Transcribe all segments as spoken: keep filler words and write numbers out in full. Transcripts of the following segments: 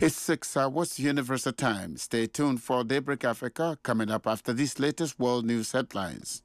It's six hours Universal Time. Stay tuned for Daybreak Africa coming up after these latest world news headlines.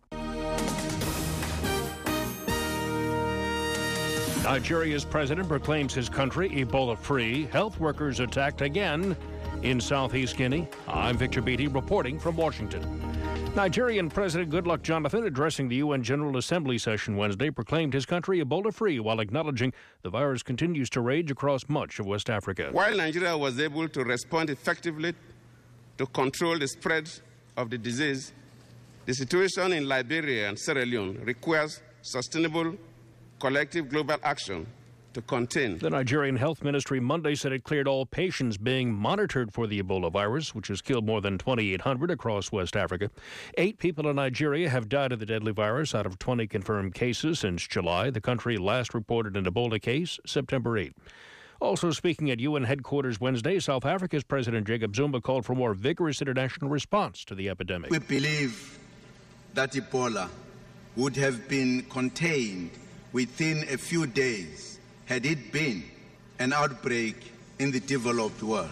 Nigeria's president proclaims his country Ebola-free. Health workers attacked again in southeast Guinea. I'm Victor Beatty reporting from Washington. Nigerian President Goodluck Jonathan, addressing the U N General Assembly session Wednesday, proclaimed his country Ebola-free while acknowledging the virus continues to rage across much of West Africa. While Nigeria was able to respond effectively to control the spread of the disease, the situation in Liberia and Sierra Leone requires sustainable collective global action to contain. The Nigerian Health Ministry Monday said it cleared all patients being monitored for the Ebola virus, which has killed more than twenty-eight hundred across West Africa. Eight people in Nigeria have died of the deadly virus out of twenty confirmed cases since July. The country last reported an Ebola case September eighth. Also speaking at U N headquarters Wednesday, South Africa's President Jacob Zuma called for more vigorous international response to the epidemic. We believe that Ebola would have been contained within a few days had it been an outbreak in the developed world.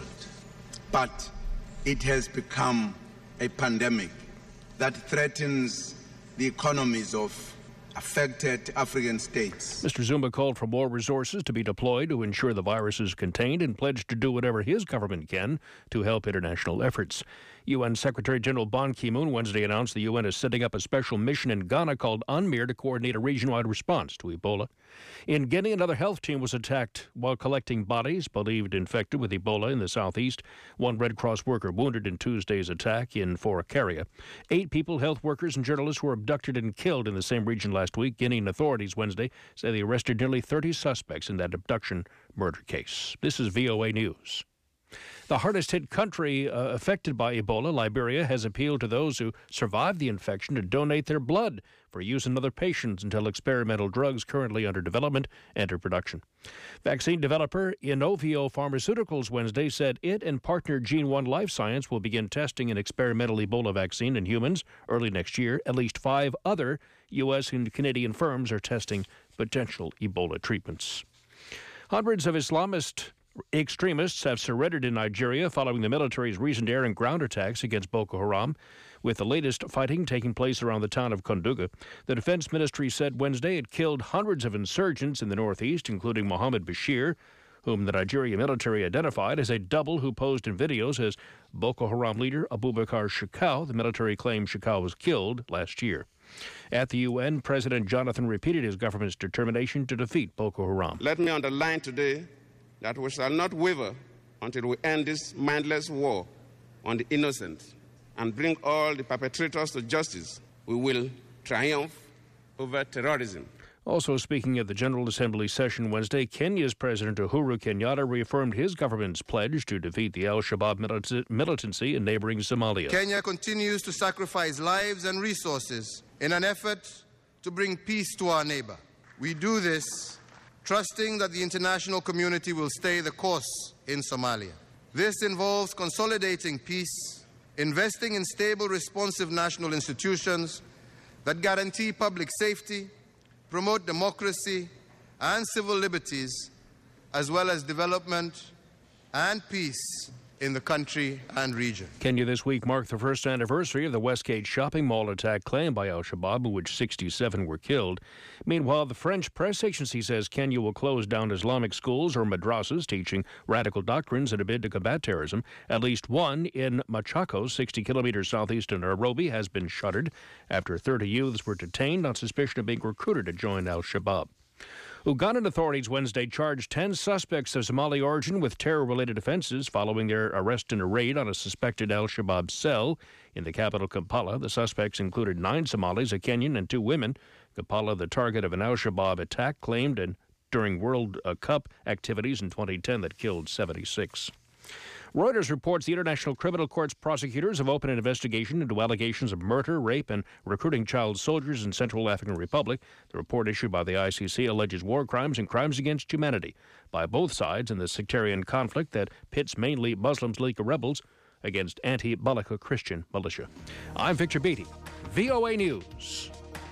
But it has become a pandemic that threatens the economies of affected African states. Mister Zuma called for more resources to be deployed to ensure the virus is contained and pledged to do whatever his government can to help international efforts. U N Secretary General Ban Ki-moon Wednesday announced the U N is setting up a special mission in Ghana called UNMIR to coordinate a region-wide response to Ebola. In Guinea, another health team was attacked while collecting bodies believed infected with Ebola in the southeast. One Red Cross worker wounded in Tuesday's attack in Forakaria. Eight people, health workers and journalists, were abducted and killed in the same region last week. Guinean authorities Wednesday say they arrested nearly thirty suspects in that abduction murder case. This is V O A News. The hardest-hit country uh, affected by Ebola, Liberia, has appealed to those who survived the infection to donate their blood for use in other patients until experimental drugs currently under development enter production. Vaccine developer Inovio Pharmaceuticals Wednesday said it and partner Gene one Life Science will begin testing an experimental Ebola vaccine in humans early next year. At least five other U S and Canadian firms are testing potential Ebola treatments. Hundreds of Islamist extremists have surrendered in Nigeria following the military's recent air and ground attacks against Boko Haram, with the latest fighting taking place around the town of Konduga. The defense ministry said Wednesday it killed hundreds of insurgents in the northeast, including Mohammed Bashir, whom the Nigerian military identified as a double who posed in videos as Boko Haram leader Abubakar Shekau. The military claimed Shekau was killed last year. At the U N, President Jonathan repeated his government's determination to defeat Boko Haram. Let me underline today that we shall not waver until we end this mindless war on the innocent and bring all the perpetrators to justice. We will triumph over terrorism. Also speaking at the General Assembly session Wednesday, Kenya's President Uhuru Kenyatta reaffirmed his government's pledge to defeat the al-Shabaab milit- militancy in neighboring Somalia. Kenya continues to sacrifice lives and resources in an effort to bring peace to our neighbor. We do this trusting that the international community will stay the course in Somalia. This involves consolidating peace, investing in stable, responsive national institutions that guarantee public safety, promote democracy and civil liberties, as well as development and peace in the country and region. Kenya this week marked the first anniversary of the Westgate shopping mall attack claimed by al-Shabaab, in which sixty-seven were killed. Meanwhile, the French press agency says Kenya will close down Islamic schools or madrasas teaching radical doctrines in a bid to combat terrorism. At least one in Machakos, sixty kilometers southeast of Nairobi, has been shuttered after thirty youths were detained on suspicion of being recruited to join al-Shabaab. Ugandan authorities Wednesday charged ten suspects of Somali origin with terror-related offenses following their arrest in a raid on a suspected al-Shabaab cell in the capital, Kampala. The suspects included nine Somalis, a Kenyan, and two women. Kampala, the target of an al-Shabaab attack claimed and during World Cup activities in twenty ten that killed seventy-six. Reuters reports the International Criminal Court's prosecutors have opened an investigation into allegations of murder, rape, and recruiting child soldiers in Central African Republic. The report issued by the I C C alleges war crimes and crimes against humanity by both sides in the sectarian conflict that pits mainly Muslim League rebels against anti-Balaka Christian militia. I'm Victor Beatty, V O A News.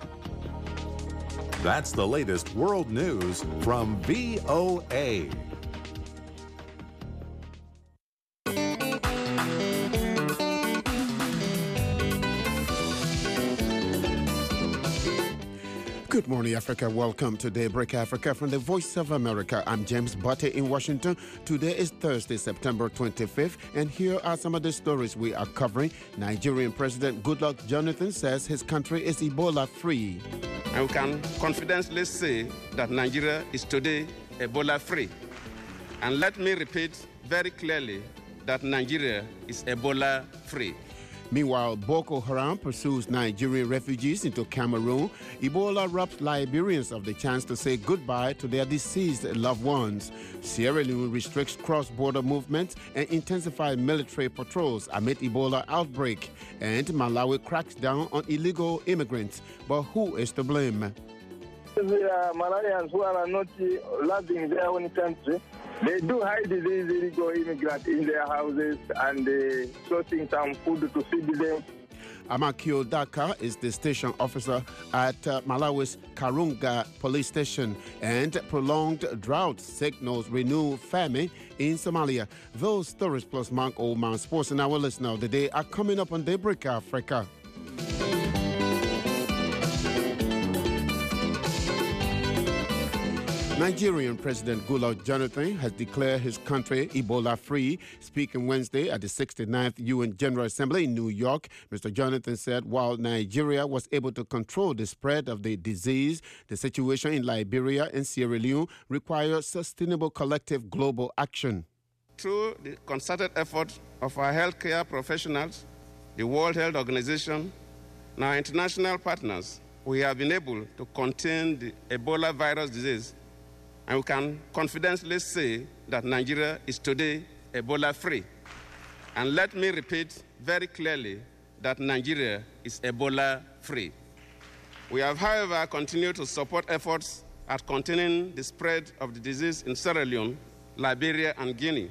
That's the latest world news from V O A. Good morning, Africa. Welcome to Daybreak Africa from the Voice of America. I'm James Butte in Washington. Today is Thursday, September twenty-fifth, and here are some of the stories we are covering. Nigerian President Goodluck Jonathan says his country is Ebola-free. And we can confidently say that Nigeria is today Ebola-free. And let me repeat very clearly that Nigeria is Ebola-free. Meanwhile, Boko Haram pursues Nigerian refugees into Cameroon. Ebola robs Liberians of the chance to say goodbye to their deceased loved ones. Sierra Leone restricts cross-border movements and intensifies military patrols amid Ebola outbreak. And Malawi cracks down on illegal immigrants. But who is to blame? The uh, Malawians who are not loving their own country, they do hide these illegal immigrants in their houses and uh, sourcing some food to feed them. Amakio Daka is the station officer at uh, Malawi's Karunga police station, and prolonged drought signals renewed famine in Somalia. Those stories plus Mark Oldman Sports and our listener of the day are coming up on Daybreak Africa. Nigerian President Goodluck Jonathan has declared his country Ebola-free. Speaking Wednesday at the sixty-ninth U N General Assembly in New York, Mister Jonathan said while Nigeria was able to control the spread of the disease, the situation in Liberia and Sierra Leone requires sustainable collective global action. Through the concerted effort of our healthcare professionals, the World Health Organization, and our international partners, we have been able to contain the Ebola virus disease. And we can confidently say that Nigeria is today Ebola-free. And let me repeat very clearly that Nigeria is Ebola-free. We have, however, continued to support efforts at containing the spread of the disease in Sierra Leone, Liberia, and Guinea.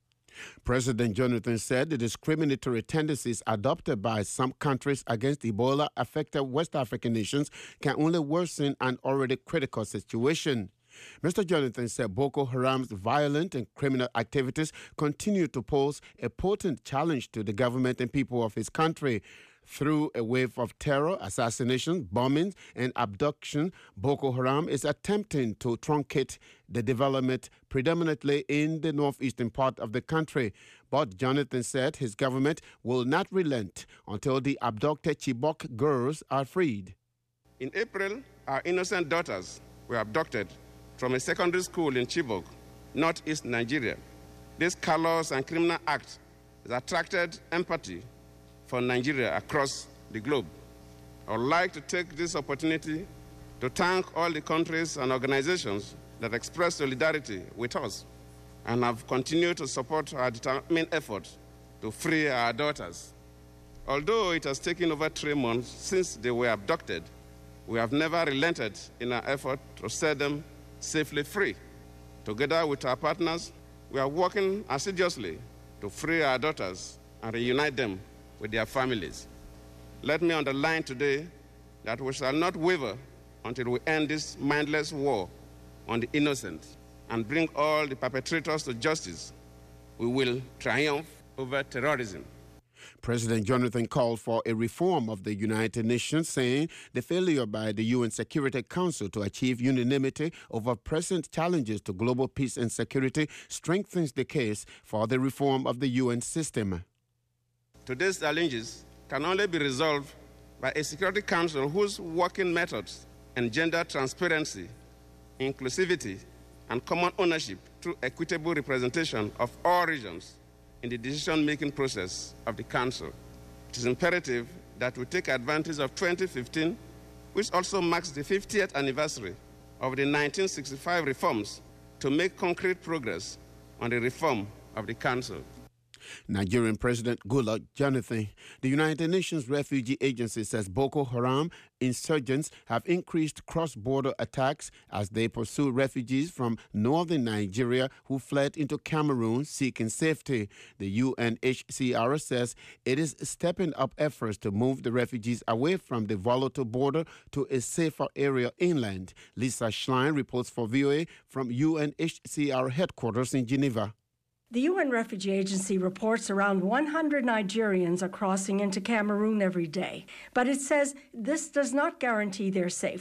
President Jonathan said the discriminatory tendencies adopted by some countries against Ebola-affected West African nations can only worsen an already critical situation. Mister Jonathan said Boko Haram's violent and criminal activities continue to pose a potent challenge to the government and people of his country. Through a wave of terror, assassinations, bombings, and abduction, Boko Haram is attempting to truncate the development predominantly in the northeastern part of the country. But Jonathan said his government will not relent until the abducted Chibok girls are freed. In April, our innocent daughters were abducted from a secondary school in Chibok, northeast Nigeria. This callous and criminal act has attracted empathy for Nigeria across the globe. I would like to take this opportunity to thank all the countries and organizations that express solidarity with us and have continued to support our determined efforts to free our daughters. Although it has taken over three months since they were abducted, we have never relented in our effort to set them safely free. Together with our partners, we are working assiduously to free our daughters and reunite them with their families. Let me underline today that we shall not waver until we end this mindless war on the innocent and bring all the perpetrators to justice. We will triumph over terrorism. President Jonathan called for a reform of the United Nations, saying the failure by the U N Security Council to achieve unanimity over present challenges to global peace and security strengthens the case for the reform of the U N system. Today's challenges can only be resolved by a Security Council whose working methods engender transparency, inclusivity, and common ownership through equitable representation of all regions in the decision-making process of the Council. It is imperative that we take advantage of twenty fifteen, which also marks the fiftieth anniversary of the nineteen sixty-five reforms, to make concrete progress on the reform of the Council. Nigerian President Goodluck Jonathan. The United Nations Refugee Agency says Boko Haram insurgents have increased cross-border attacks as they pursue refugees from northern Nigeria who fled into Cameroon seeking safety. The U N H C R says it is stepping up efforts to move the refugees away from the volatile border to a safer area inland. Lisa Schlein reports for V O A from U N H C R headquarters in Geneva. The U N Refugee Agency reports around one hundred Nigerians are crossing into Cameroon every day, but it says this does not guarantee their safety.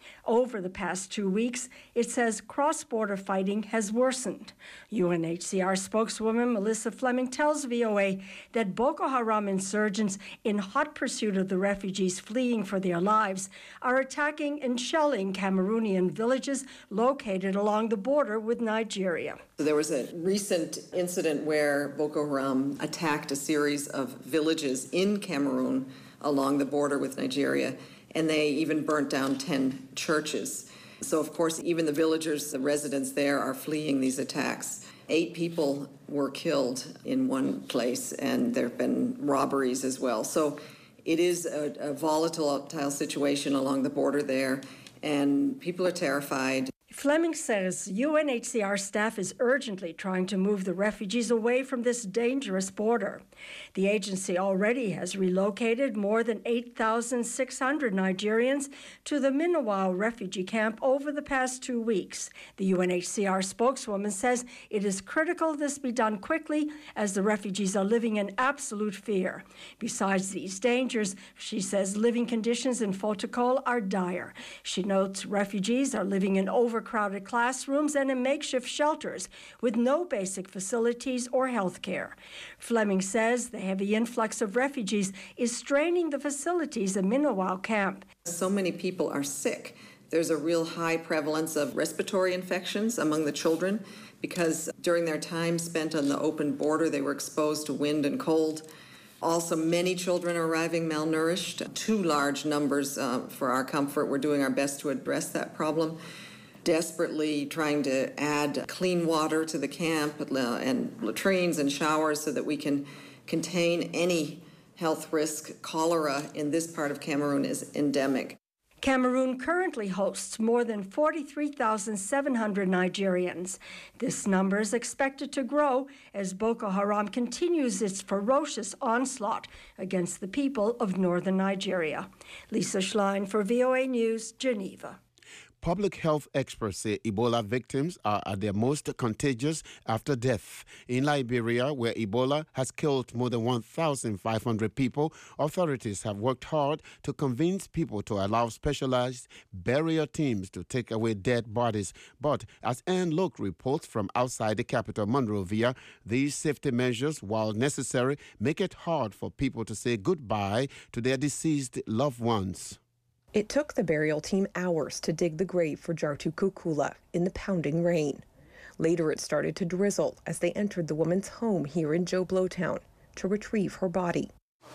Over the past two weeks, it says cross-border fighting has worsened. U N H C R spokeswoman Melissa Fleming tells V O A that Boko Haram insurgents, in hot pursuit of the refugees fleeing for their lives, are attacking and shelling Cameroonian villages located along the border with Nigeria. There was a recent incident where Boko Haram attacked a series of villages in Cameroon along the border with Nigeria, and they even burnt down ten churches. So, of course, even the villagers, the residents there, are fleeing these attacks. Eight people were killed in one place, and there have been robberies as well. So it is a, a volatile situation along the border there, and people are terrified. Fleming says U N H C R staff is urgently trying to move the refugees away from this dangerous border. The agency already has relocated more than eight thousand six hundred Nigerians to the Minowao refugee camp over the past two weeks. The U N H C R spokeswoman says it is critical this be done quickly as the refugees are living in absolute fear. Besides these dangers, she says living conditions in Fotokol are dire. She notes refugees are living in overcrowded classrooms and in makeshift shelters with no basic facilities or health care. Fleming says the heavy influx of refugees is straining the facilities in Minowao camp. So many people are sick. There's a real high prevalence of respiratory infections among the children because during their time spent on the open border, they were exposed to wind and cold. Also, many children are arriving malnourished. Too large numbers uh, for our comfort. We're doing our best to address that problem. Desperately trying to add clean water to the camp and latrines and showers so that we can contain any health risk. Cholera in this part of Cameroon is endemic. Cameroon currently hosts more than forty-three thousand seven hundred Nigerians. This number is expected to grow as Boko Haram continues its ferocious onslaught against the people of northern Nigeria. Lisa Schlein for V O A News, Geneva. Public health experts say Ebola victims are at their most contagious after death. In Liberia, where Ebola has killed more than one thousand five hundred people, authorities have worked hard to convince people to allow specialized burial teams to take away dead bodies. But as Anne Loke reports from outside the capital, Monrovia, these safety measures, while necessary, make it hard for people to say goodbye to their deceased loved ones. It took the burial team hours to dig the grave for Jartu Kukula in the pounding rain. Later, it started to drizzle as they entered the woman's home here in Joblo Town to retrieve her body.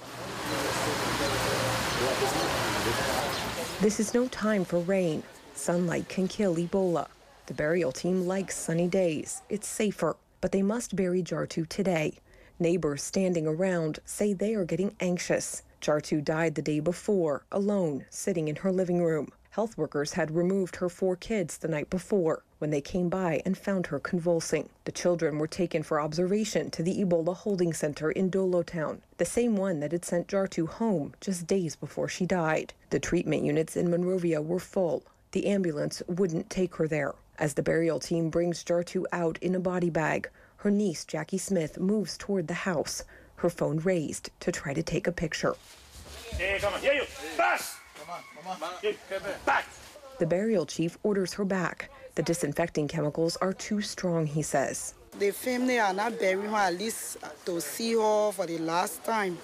This is no time for rain. Sunlight can kill Ebola. The burial team likes sunny days. It's safer, but they must bury Jartu today. Neighbors standing around say they are getting anxious. Jartu died the day before, alone, sitting in her living room. Health workers had removed her four kids the night before when they came by and found her convulsing. The children were taken for observation to the Ebola holding center in Dolo Town, the same one that had sent Jartu home just days before she died. The treatment units in Monrovia were full. The ambulance wouldn't take her there. As the burial team brings Jartu out in a body bag, her niece, Jackie Smith, moves toward the house, her phone raised to try to take a picture. Hey, come on. Yeah, you. Back. Come on, come on. Back. The burial chief orders her back. The disinfecting chemicals are too strong, he says. The family are not burying her, at least to see her for the last time.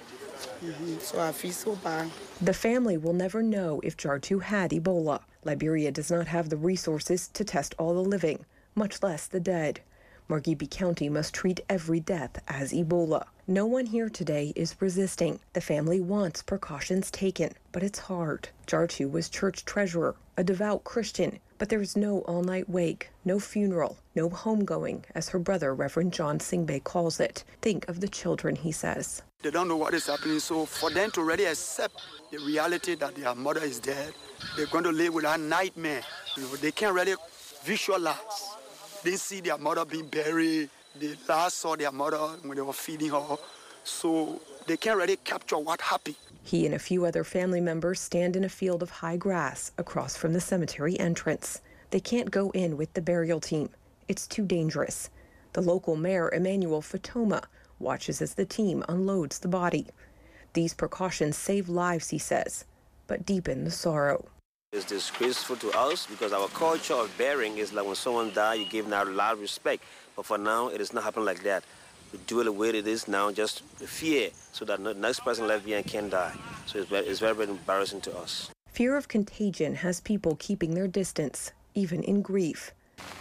Mm-hmm. So I feel so bad. The family will never know if Jartu had Ebola. Liberia does not have the resources to test all the living, much less the dead. Margibi County must treat every death as Ebola. No one here today is resisting. The family wants precautions taken, but it's hard. Jartu was church treasurer, a devout Christian, but there is no all-night wake, no funeral, no homegoing, as her brother, Reverend John Singbe, calls it. Think of the children, he says. They don't know what is happening, so for them to really accept the reality that their mother is dead, they're going to live with a nightmare. You know, they can't really visualize. They see their mother being buried. They last saw their mother when they were feeding her. So they can't really capture what happened. He and a few other family members stand in a field of high grass across from the cemetery entrance. They can't go in with the burial team. It's too dangerous. The local mayor, Emmanuel Fatoma, watches as the team unloads the body. These precautions save lives, he says, but deepen the sorrow. It's disgraceful to us because our culture of burying is like when someone dies, you give now loud respect. But for now, it is not happening like that. We do it the way it is now, just fear, so that the next person left behind can die. So it's very, it's very, very embarrassing to us. Fear of contagion has people keeping their distance, even in grief.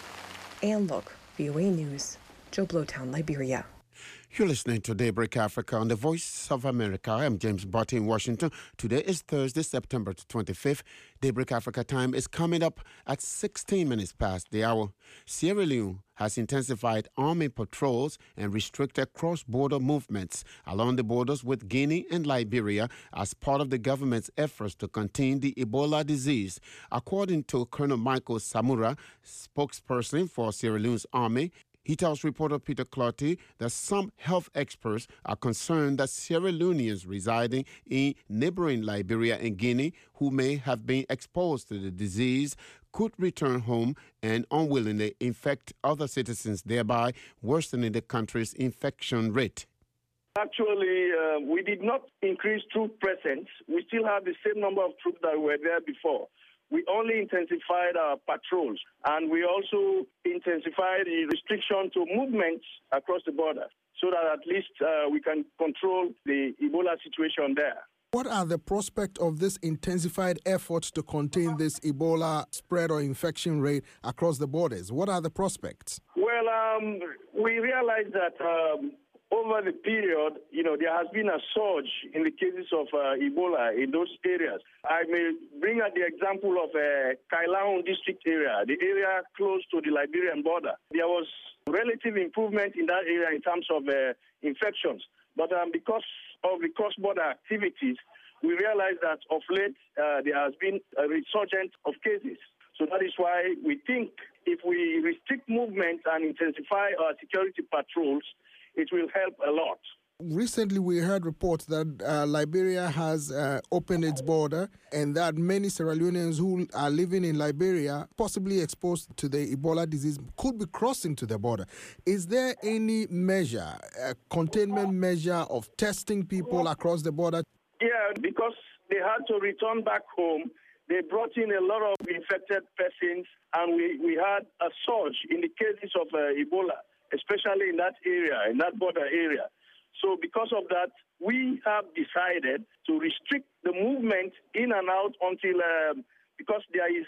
Ann Look, V O A News, Joblowtown, Liberia. You're listening to Daybreak Africa on the Voice of America. I'm James Botti in Washington. Today is Thursday, September twenty-fifth. Daybreak Africa time is coming up at sixteen minutes past the hour. Sierra Leone has intensified army patrols and restricted cross-border movements along the borders with Guinea and Liberia as part of the government's efforts to contain the Ebola disease. According to Colonel Michael Samura, spokesperson for Sierra Leone's army, he tells reporter Peter Clotty that some health experts are concerned that Sierra Leoneans residing in neighboring Liberia and Guinea who may have been exposed to the disease could return home and unwillingly infect other citizens, thereby worsening the country's infection rate. Actually, uh, we did not increase troop presence. We still have the same number of troops that were there before. We only intensified our patrols, and we also intensified the restriction to movements across the border so that at least uh, we can control the Ebola situation there. What are the prospects of this intensified efforts to contain this Ebola spread or infection rate across the borders? What are the prospects? Well, um, we realized that um, over the period, you know, there has been a surge in the cases of uh, Ebola in those areas. I may bring out the example of uh, Kailaon district area, the area close to the Liberian border. There was relative improvement in that area in terms of uh, infections. But um, because of the cross-border activities, we realized that of late uh, there has been a resurgence of cases. So that is why we think if we restrict movement and intensify our security patrols, it will help a lot. Recently, we heard reports that uh, Liberia has uh, opened its border and that many Sierra Leoneans who are living in Liberia, possibly exposed to the Ebola disease, could be crossing to the border. Is there any measure, a containment measure of testing people across the border? Yeah, because they had to return back home. They brought in a lot of infected persons, and we, we had a surge in the cases of uh, Ebola, especially in that area, in that border area. So because of that, we have decided to restrict the movement in and out until, um, because there is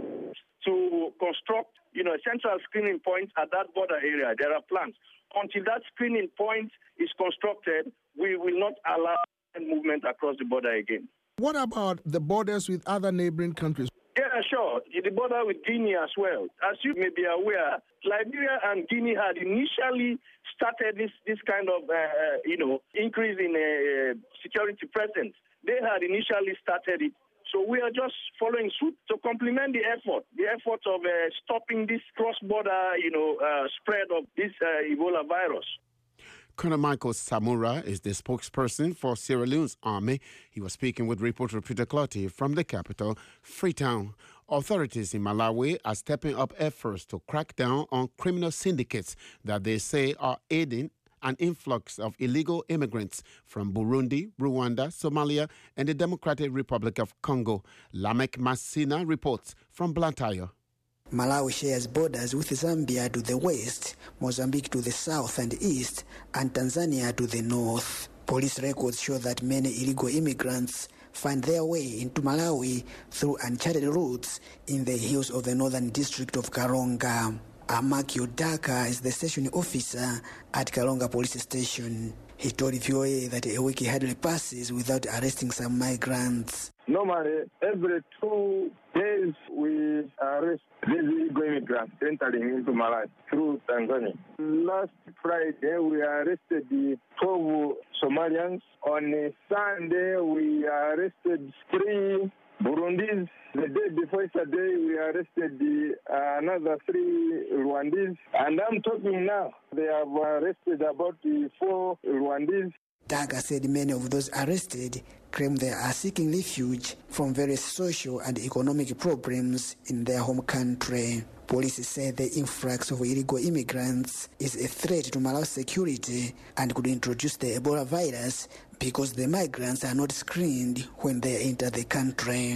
to construct, you know, a central screening point at that border area. There are plans. Until that screening point is constructed, we will not allow movement across the border again. What about the borders with other neighboring countries? Yeah, sure. The border with Guinea as well. As you may be aware, Liberia and Guinea had initially started this, this kind of, uh, you know, increase in uh, security presence. They had initially started it. So we are just following suit to complement the effort, the effort of uh, stopping this cross-border, you know, uh, spread of this uh, Ebola virus. Colonel Michael Samura is the spokesperson for Sierra Leone's army. He was speaking with reporter Peter Clotty from the capital, Freetown. Authorities in Malawi are stepping up efforts to crack down on criminal syndicates that they say are aiding an influx of illegal immigrants from Burundi, Rwanda, Somalia, and the Democratic Republic of Congo. Lamek Masina reports from Blantyre. Malawi shares borders with Zambia to the west, Mozambique to the south and east, and Tanzania to the north. Police records show that many illegal immigrants find their way into Malawi through uncharted routes in the hills of the northern district of Karonga. Amaki Odaka is the station officer at Karonga police station. He told V O A that a week hardly passes without arresting some migrants. Normally, every two days we arrest these illegal immigrants entering into Malawi through Tanzania. Last Friday, we arrested the twelve Somalians. On Sunday, we arrested three Burundis. The day before yesterday, we arrested the, uh, another three Rwandese. And I'm talking now, they have arrested about the four Rwandese. Daga said many of those arrested claim they are seeking refuge from various social and economic problems in their home country. Police say the influx of illegal immigrants is a threat to Malawi's security and could introduce the Ebola virus because the migrants are not screened when they enter the country.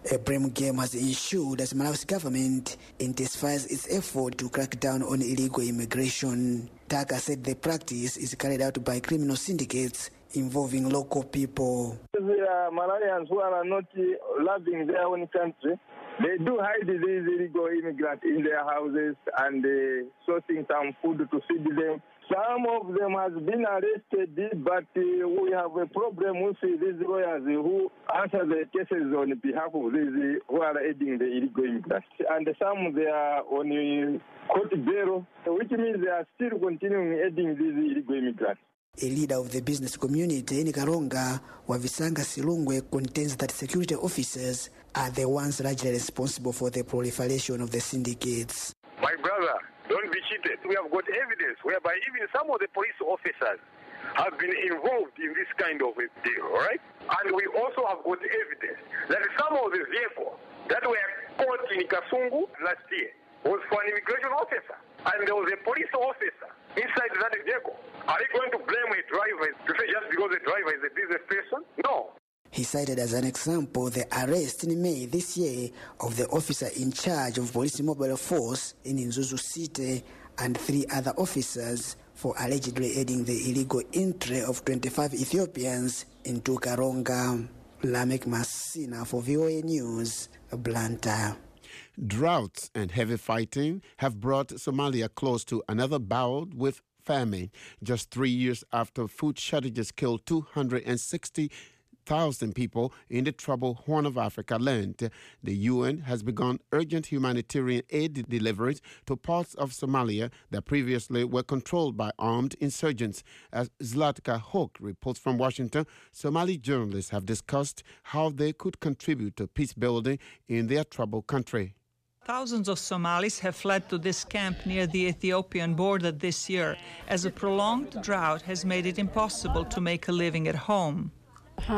A blame game has ensued as Malawi's government intensifies its effort to crack down on illegal immigration. Taka said the practice is carried out by criminal syndicates involving local people. The uh, Malawians who are not uh, loving their own country, they do hide these illegal immigrants in their houses and uh, sourcing some food to feed them. Some of them has been arrested, but uh, we have a problem with these lawyers who answer the cases on behalf of these who are aiding the illegal immigrants. And some they are on court bail, which means they are still continuing aiding these illegal immigrants. A leader of the business community in Karonga, Wavisanga Silungwe, contends that security officers are the ones largely responsible for the proliferation of the syndicates. My brother, don't be cheated. We have got evidence whereby even some of the police officers have been involved in this kind of a deal, all right? And we also have got evidence that some of the vehicles that were caught in Kasungu last year was for an immigration officer. And there was a police officer inside that vehicle. Are you going to blame a driver to say just because the driver is a business person? No. He cited as an example the arrest in May this year of the officer in charge of Police Mobile Force in Nzuzu City and three other officers for allegedly aiding the illegal entry of twenty-five Ethiopians into Karonga. Lamek Masina for V O A News, Blantyre. Droughts and heavy fighting have brought Somalia close to another bout with famine. Just three years after food shortages killed two hundred sixty thousand people in the troubled Horn of Africa land, the U N has begun urgent humanitarian aid deliveries to parts of Somalia that previously were controlled by armed insurgents. As Zlatka Hoke reports from Washington, Somali journalists have discussed how they could contribute to peace building in their troubled country. Thousands of Somalis have fled to this camp near the Ethiopian border this year, as a prolonged drought has made it impossible to make a living at home. I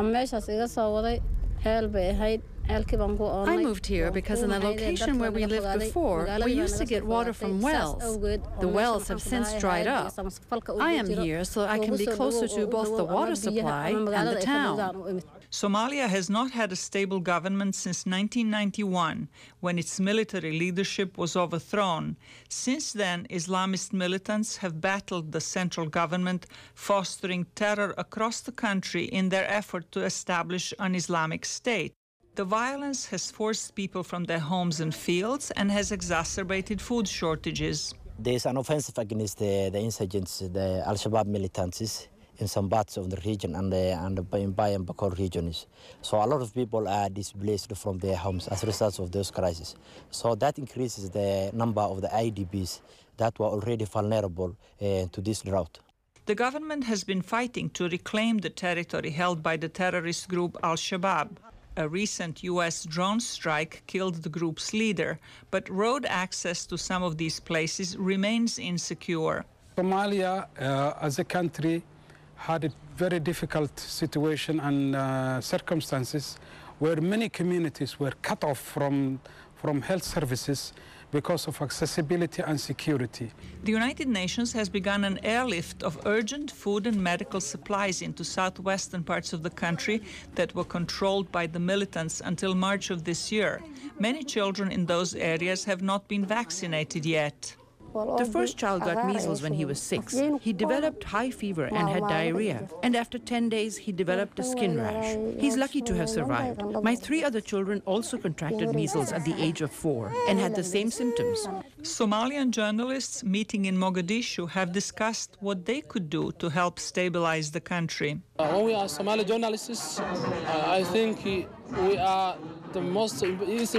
moved here because in the location where we lived before, we used to get water from wells. The wells have since dried up. I am here so I can be closer to both the water supply and the town. Somalia has not had a stable government since nineteen ninety-one, when its military leadership was overthrown. Since then, Islamist militants have battled the central government, fostering terror across the country in their effort to establish an Islamic state. The violence has forced people from their homes and fields and has exacerbated food shortages. There is an offensive against the, the insurgents, the Al-Shabaab militants, in some parts of the region and the and the in Bay and Bakor regions. So a lot of people are displaced from their homes as a result of those crises. So that increases the number of the I D Ps that were already vulnerable uh, to this drought. The government has been fighting to reclaim the territory held by the terrorist group Al-Shabaab. A recent U S drone strike killed the group's leader, but road access to some of these places remains insecure. Somalia, uh, as a country, had a very difficult situation and uh, circumstances where many communities were cut off from, from health services because of accessibility and security. The United Nations has begun an airlift of urgent food and medical supplies into southwestern parts of the country that were controlled by the militants until March of this year. Many children in those areas have not been vaccinated yet. The first child got measles when he was six. He developed high fever and had diarrhea. And after ten days, he developed a skin rash. He's lucky to have survived. My three other children also contracted measles at the age of four and had the same symptoms. Somalian journalists meeting in Mogadishu have discussed what they could do to help stabilize the country. Uh, when we are Somali journalists, uh, I think we are the most easy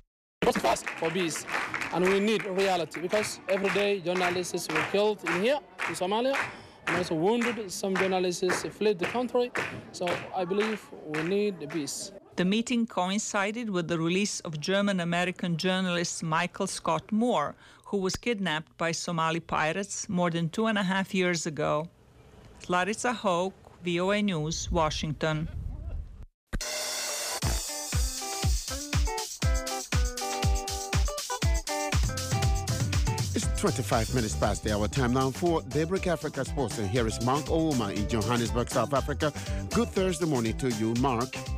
for peace, and we need reality because every day journalists were killed in here in Somalia and also wounded. Some journalists fled the country, so I believe we need peace. The meeting coincided with the release of German-American journalist Michael Scott Moore, who was kidnapped by Somali pirates more than two and a half years ago. Larissa Hoke, V O A News, Washington. It's twenty-five minutes past the hour. Time now for Daybreak Africa Sports. And here is Mark Ouma in Johannesburg, South Africa. Good Thursday morning to you, Mark.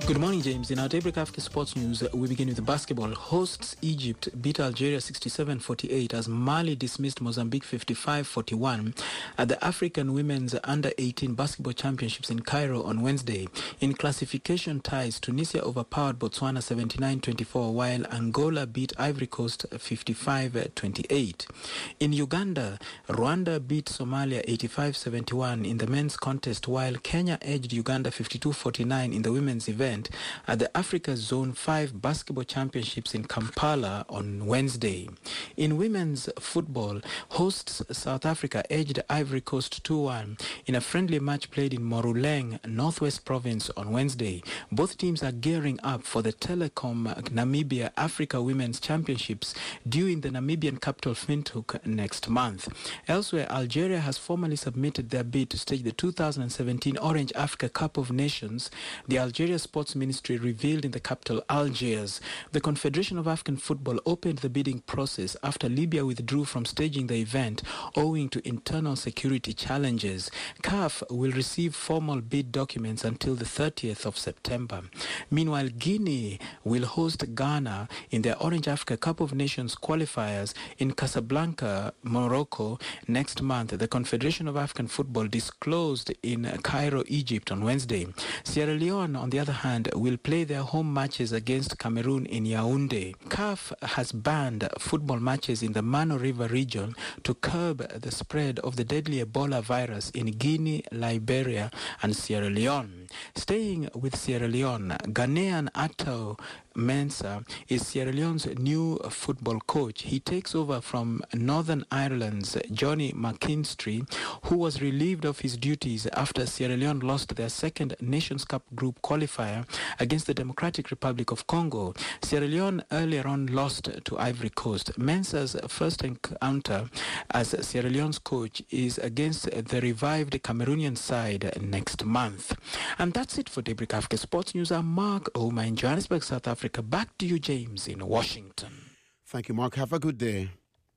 Good morning, James. In our Daybreak Africa Sports News, we begin with basketball. Hosts Egypt beat Algeria sixty-seven forty-eight as Mali dismissed Mozambique fifty-five forty-one at the African Women's Under eighteen Basketball Championships in Cairo on Wednesday. In classification ties, Tunisia overpowered Botswana seventy-nine twenty-four, while Angola beat Ivory Coast fifty-five twenty-eight. In Uganda, Rwanda beat Somalia eighty-five seventy-one in the men's contest, while Kenya edged Uganda fifty-two forty-nine in the women's event at the Africa Zone five Basketball Championships in Kampala on Wednesday. In women's football, hosts South Africa edged Ivory Coast two one in a friendly match played in Moruleng, Northwest Province on Wednesday. Both teams are gearing up for the Telecom Namibia Africa Women's Championships due in the Namibian capital Windhoek next month. Elsewhere, Algeria has formally submitted their bid to stage the two thousand seventeen Orange Africa Cup of Nations. The Algeria Sports Ministry revealed in the capital Algiers. The Confederation of African Football opened the bidding process after Libya withdrew from staging the event owing to internal security challenges. C A F will receive formal bid documents until the thirtieth of September. Meanwhile, Guinea will host Ghana in their Orange Africa Cup of Nations qualifiers in Casablanca, Morocco next month. The Confederation of African Football disclosed in Cairo, Egypt on Wednesday. Sierra Leone, on the other hand, will play their home matches against Cameroon in Yaoundé. C A F has banned football matches in the Mano River region to curb the spread of the deadly Ebola virus in Guinea, Liberia, and Sierra Leone. Staying with Sierra Leone, Ghanaian Ato Mensah is Sierra Leone's new football coach. He takes over from Northern Ireland's Johnny McKinstry, who was relieved of his duties after Sierra Leone lost their second Nations Cup group qualifier against the Democratic Republic of Congo. Sierra Leone earlier on lost to Ivory Coast. Mensah's first encounter as Sierra Leone's coach is against the revived Cameroonian side next month. And that's it for Daybreak Africa Sports News. I'm Mark Oma in Johannesburg, South Africa. Back to you, James, in Washington. Thank you, Mark. Have a good day.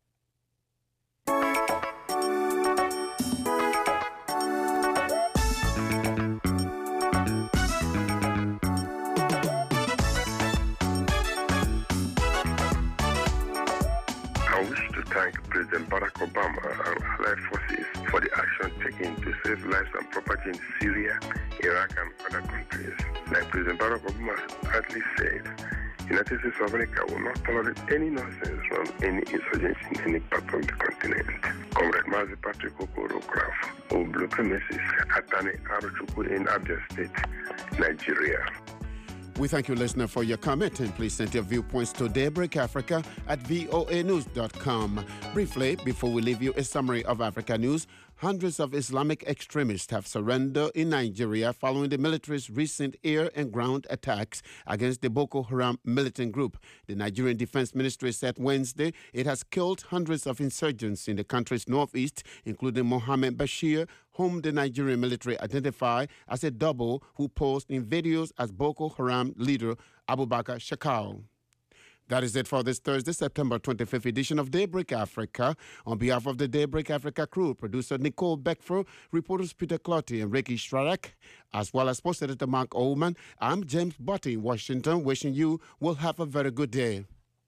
Thank President Barack Obama and allied forces for the action taken to save lives and property in Syria, Iraq, and other countries. Like President Barack Obama rightly said, the United States of America will not tolerate any nonsense from any insurgency in any part of the continent. Comrade Mazi Patrick Okorograph, of Blue Premises, Atani Arochukwu in Abia State, Nigeria. We thank you, listener, for your comment, and please send your viewpoints to Daybreak Africa at voa news dot com. Briefly, before we leave you, a summary of Africa news. Hundreds of Islamic extremists have surrendered in Nigeria following the military's recent air and ground attacks against the Boko Haram militant group. The Nigerian Defense Ministry said Wednesday it has killed hundreds of insurgents in the country's northeast, including Mohammed Bashir, whom the Nigerian military identified as a double who posed in videos as Boko Haram leader Abubakar Shekau. That is it for this Thursday, September twenty-fifth edition of Daybreak Africa. On behalf of the Daybreak Africa crew, producer Nicole Beckford, reporters Peter Clotty and Ricky Strarak, as well as post editor Mark Oldman, I'm James Butty in Washington, wishing you will have a very good day.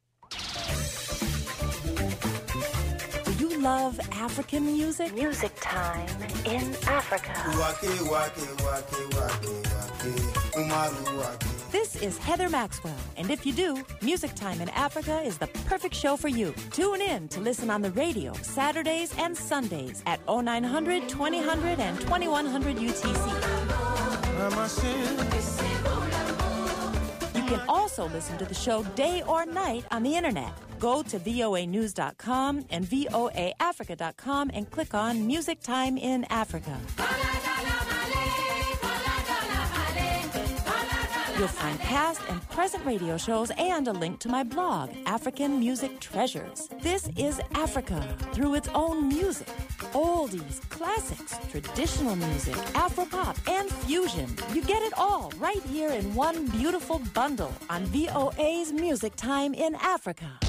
Do you love African music? Music Time in Africa. Wake, wake, wake, wake, wake. Umaru, wake. This is Heather Maxwell, and if you do, Music Time in Africa is the perfect show for you. Tune in to listen on the radio Saturdays and Sundays at oh nine hundred, twenty hundred, and twenty-one hundred U T C. You can also listen to the show day or night on the internet. Go to voa news dot com and voa africa dot com and click on Music Time in Africa. You'll find past and present radio shows and a link to my blog, African Music Treasures. This is Africa through its own music. Oldies, classics, traditional music, Afropop, and fusion. You get it all right here in one beautiful bundle on V O A's Music Time in Africa.